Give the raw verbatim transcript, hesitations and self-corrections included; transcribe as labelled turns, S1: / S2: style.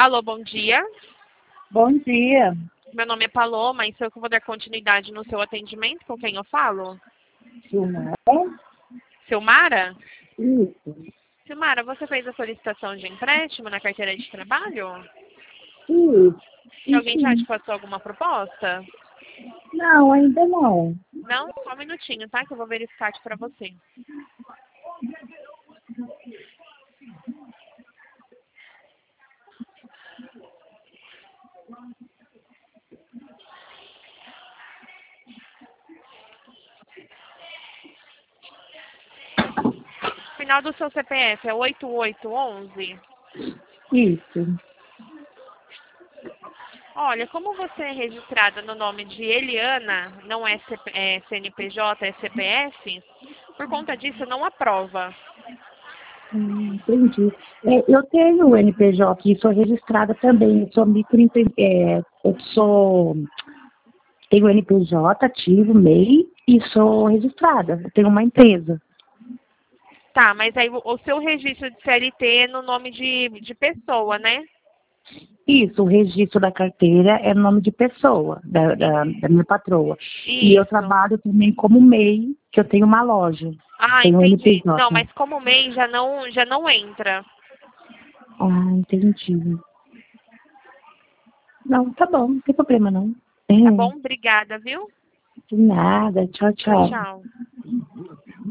S1: Alô, bom dia.
S2: Bom dia.
S1: Meu nome é Paloma e sou eu que vou dar continuidade no seu atendimento. Com quem eu falo?
S2: Silmara?
S1: Silmara?
S2: Isso.
S1: Silmara, você fez a solicitação de empréstimo na carteira de trabalho?
S2: Isso.
S1: E alguém já te
S2: Sim.
S1: passou alguma proposta?
S2: Não, ainda não.
S1: Não? Só um minutinho, tá? Que eu vou verificar aqui pra você. O final do seu C P F é oito oito um um?
S2: Isso.
S1: Olha, como você é registrada no nome de Eliana, não é, C P, é C N P J, é C P F, por conta disso não aprova.
S2: Hum, entendi. É, eu tenho o N P J e sou registrada também. Eu sou microempre... É, eu sou... Tenho N P J ativo, M E I, e sou registrada. Eu tenho uma empresa.
S1: Tá, mas aí o o seu registro de C L T é no nome de, de pessoa, né?
S2: Isso, o registro da carteira é nome de pessoa, da, da, da minha patroa. E eu
S1: Isso.
S2: trabalho também como M E I, que eu tenho uma loja.
S1: Ah,
S2: Tenho
S1: entendi.
S2: N P J.
S1: Não, mas como M E I já não, já não entra.
S2: Ah, entendi. Não, tá bom, não tem problema não.
S1: Tá
S2: É,
S1: bom? Obrigada, viu?
S2: de nada, tchau,
S1: Tchau,
S2: tchau.
S1: tchau.